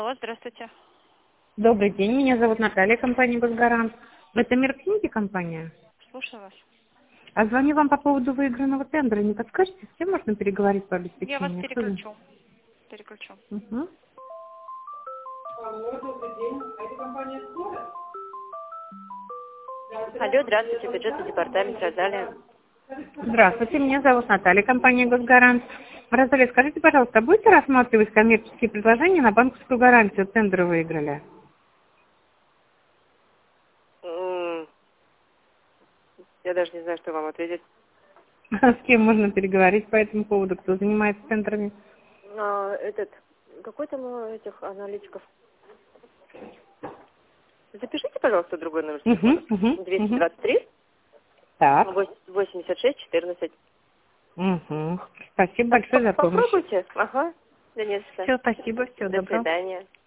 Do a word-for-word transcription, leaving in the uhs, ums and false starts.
Алло, здравствуйте. Добрый день, меня зовут Наталья, компания «Госгарант». Это мир книги компания? Слушаю вас. А звоню вам по поводу выигранного тендера. Не подскажете, с кем можно переговорить по Я вас обеспечению? Кто же? переключу. Переключу. Угу. Алло, здравствуйте, бюджетный департамент, Розалия. Здравствуйте, меня зовут Наталья, компания «Госгарант». Розалия, скажите, пожалуйста, а будете рассматривать коммерческие предложения на банковскую гарантию? Тендеры выиграли. М, Я даже не знаю, что вам ответить. С кем можно переговорить по этому поводу? Кто занимается тендерами? А, этот, какой там у этих аналитиков? Запишите, пожалуйста, другой номер Угу, телефона. угу, двести угу. двадцать три Так. восемьдесят шесть четырнадцать. Угу. Спасибо Так, большое по- за помощь. попробуйте. Ага. Да нет, что. Все, спасибо, всего До доброго. свидания.